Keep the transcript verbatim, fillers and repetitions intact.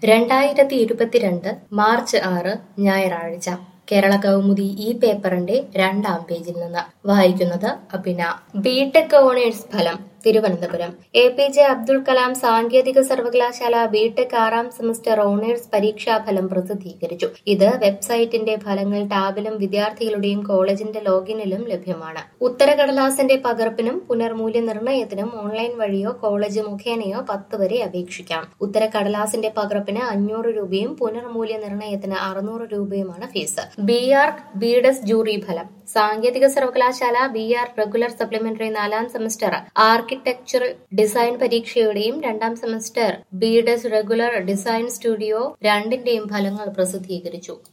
രണ്ടായിരത്തി ഇരുപത്തിരണ്ട് മാർച്ച് ആറ് ഞായറാഴ്ച കേരള കൗമുദി ഈ പേപ്പറിന്റെ രണ്ടാം പേജിൽ നിന്ന് വായിക്കുന്നത് അഭിന. ബിടെക് ഓണേഴ്സ് ഫലം Thiruvananthapuram. A P J Abdul Kalam സാങ്കേതിക സർവകലാശാല ബിടെക് ആറാം സെമസ്റ്റർ ഓണേഴ്സ് പരീക്ഷാഫലം പ്രസിദ്ധീകരിച്ചു. ഇത് വെബ്സൈറ്റിന്റെ ഫലങ്ങൾ ടാബിലും വിദ്യാർത്ഥികളുടെയും കോളേജിന്റെ ലോഗിനിലും ലഭ്യമാണ്. ഉത്തരകടലാസിന്റെ പകർപ്പിനും പുനർമൂല്യനിർണ്ണയത്തിനും ഓൺലൈൻ വഴിയോ കോളേജ് മുഖേനയോ പത്ത് വരെ അപേക്ഷിക്കാം. ഉത്തരകടലാസിന്റെ പകർപ്പിന് അഞ്ഞൂറ് രൂപയും പുനർമൂല്യനിർണ്ണയത്തിന് അറുന്നൂറ് രൂപയുമാണ് fees. B Arch B Des jury ഫലം. സാങ്കേതിക സർവകലാശാല ബി ആർ റെഗുലർ സപ്ലിമെന്ററി നാലാം സെമസ്റ്റർ ആർക്കിടെക്ചറൽ ഡിസൈൻ പരീക്ഷയുടെയും രണ്ടാം semester B Des regular design studio രണ്ടിന്റെയും ഫലങ്ങൾ പ്രസിദ്ധീകരിച്ചു.